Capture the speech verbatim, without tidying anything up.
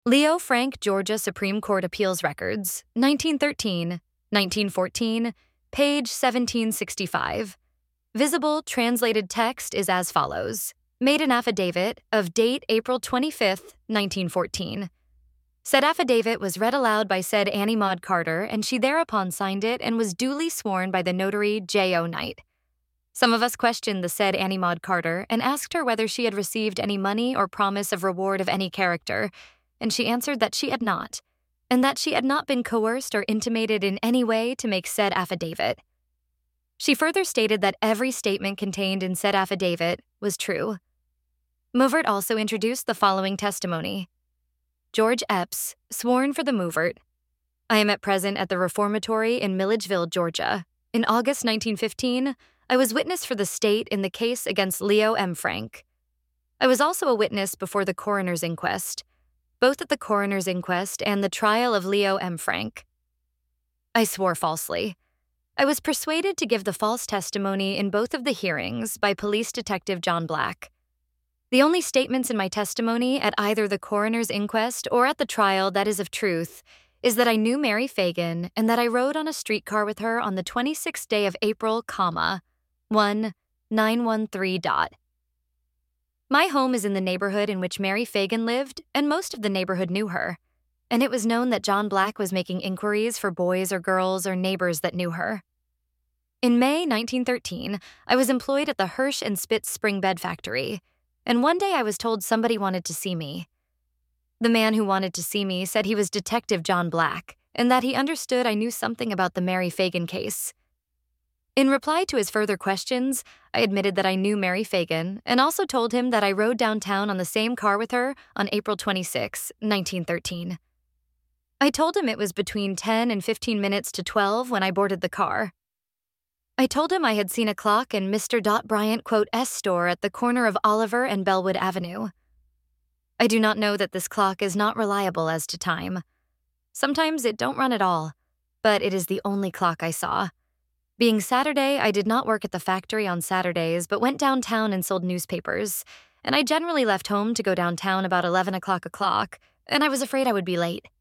Leo Frank, Georgia Supreme Court Appeals Records, nineteen thirteen, nineteen fourteen, page seventeen sixty-five. Visible translated text is as follows. Made an affidavit of date April twenty-fifth, nineteen fourteen. Said affidavit was read aloud by said Annie Maud Carter, and she thereupon signed it and was duly sworn by the notary J O Knight. Some of us questioned the said Annie Maud Carter and asked her whether she had received any money or promise of reward of any character, and she answered that she had not, and that she had not been coerced or intimated in any way to make said affidavit. She further stated that every statement contained in said affidavit was true. Movert also introduced the following testimony. George Epps, sworn for the Movert. I am at present at the Reformatory in Milledgeville, Georgia. In August nineteen fifteen, I was witness for the state in the case against Leo M. Frank. I was also a witness before the coroner's inquest, both at the coroner's inquest and the trial of Leo M. Frank. I swore falsely. I was persuaded to give the false testimony in both of the hearings by Police Detective John Black. The only statements in my testimony at either the coroner's inquest or at the trial that is of truth is that I knew Mary Fagan and that I rode on a streetcar with her on the twenty-sixth day of April, comma, one nine one three dot. My home is in the neighborhood in which Mary Fagan lived, and most of the neighborhood knew her, and it was known that John Black was making inquiries for boys or girls or neighbors that knew her. In May nineteen thirteen, I was employed at the Hirsch and Spitz Spring Bed Factory, and one day I was told somebody wanted to see me. The man who wanted to see me said he was Detective John Black, and that he understood I knew something about the Mary Fagan case. In reply to his further questions, I admitted that I knew Mary Fagan, and also told him that I rode downtown on the same car with her on April twenty-sixth, nineteen thirteen. I told him it was between ten and fifteen minutes to twelve when I boarded the car. I told him I had seen a clock in Mister Dot Bryant quote S store at the corner of Oliver and Bellwood Avenue. I do not know that this clock is not reliable as to time. Sometimes it don't run at all, but it is the only clock I saw. Being Saturday, I did not work at the factory on Saturdays, but went downtown and sold newspapers, and I generally left home to go downtown about eleven o'clock o'clock, and I was afraid I would be late.